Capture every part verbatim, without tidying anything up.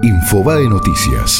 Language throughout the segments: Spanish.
Infobae Noticias.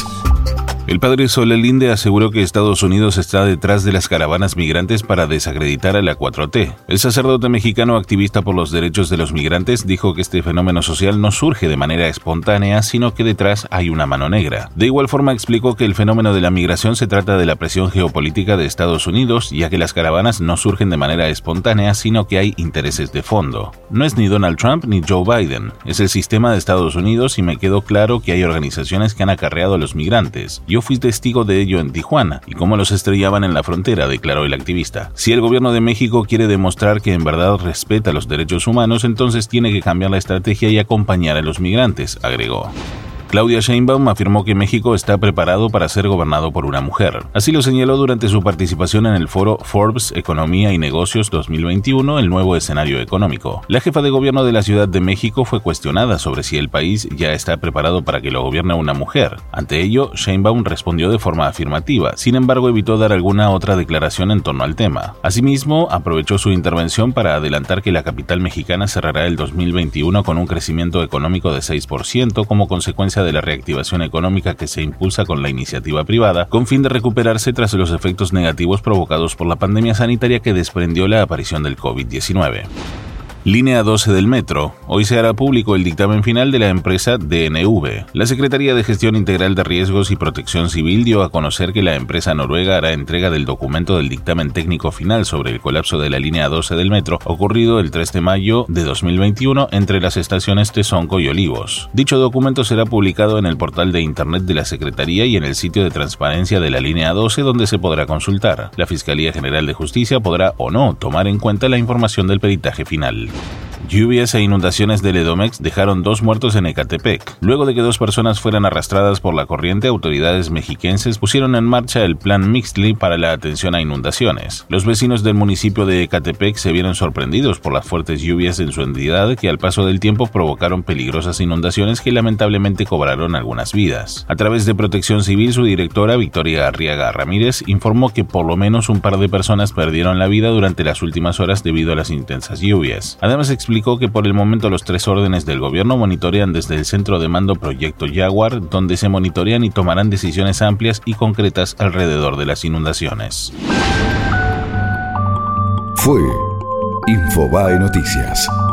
El padre Soler Linde aseguró que Estados Unidos está detrás de las caravanas migrantes para desacreditar a la cuatro T. El sacerdote mexicano activista por los derechos de los migrantes dijo que este fenómeno social no surge de manera espontánea, sino que detrás hay una mano negra. De igual forma explicó que el fenómeno de la migración se trata de la presión geopolítica de Estados Unidos, ya que las caravanas no surgen de manera espontánea, sino que hay intereses de fondo. No es ni Donald Trump ni Joe Biden, es el sistema de Estados Unidos y me quedó claro que hay organizaciones que han acarreado a los migrantes. Yo fui testigo de ello en Tijuana y cómo los estrellaban en la frontera, declaró el activista. Si el gobierno de México quiere demostrar que en verdad respeta los derechos humanos, entonces tiene que cambiar la estrategia y acompañar a los migrantes, agregó. Claudia Sheinbaum afirmó que México está preparado para ser gobernado por una mujer. Así lo señaló durante su participación en el foro Forbes Economía y Negocios dos mil veintiuno, el nuevo escenario económico. La jefa de gobierno de la Ciudad de México fue cuestionada sobre si el país ya está preparado para que lo gobierne una mujer. Ante ello, Sheinbaum respondió de forma afirmativa, sin embargo evitó dar alguna otra declaración en torno al tema. Asimismo, aprovechó su intervención para adelantar que la capital mexicana cerrará el dos mil veintiuno con un crecimiento económico de seis por ciento como consecuencia de la reactivación económica que se impulsa con la iniciativa privada, con fin de recuperarse tras los efectos negativos provocados por la pandemia sanitaria que desprendió la aparición del COVID diecinueve. Línea doce del metro. Hoy se hará público el dictamen final de la empresa D N V. La Secretaría de Gestión Integral de Riesgos y Protección Civil dio a conocer que la empresa noruega hará entrega del documento del dictamen técnico final sobre el colapso de la línea doce del metro ocurrido el tres de mayo de dos mil veintiuno entre las estaciones Tezonco y Olivos. Dicho documento será publicado en el portal de internet de la Secretaría y en el sitio de transparencia de la línea doce, donde se podrá consultar. La Fiscalía General de Justicia podrá o no tomar en cuenta la información del peritaje final. Lluvias e inundaciones del Edomex dejaron dos muertos en Ecatepec. Luego de que dos personas fueran arrastradas por la corriente, autoridades mexiquenses pusieron en marcha el Plan Mixtli para la atención a inundaciones. Los vecinos del municipio de Ecatepec se vieron sorprendidos por las fuertes lluvias en su entidad que al paso del tiempo provocaron peligrosas inundaciones que lamentablemente cobraron algunas vidas. A través de Protección Civil, su directora, Victoria Arriaga Ramírez, informó que por lo menos un par de personas perdieron la vida durante las últimas horas debido a las intensas lluvias. Además, explicó que por el momento los tres órdenes del gobierno monitorean desde el centro de mando Proyecto Jaguar, donde se monitorean y tomarán decisiones amplias y concretas alrededor de las inundaciones. Fue Infobae Noticias.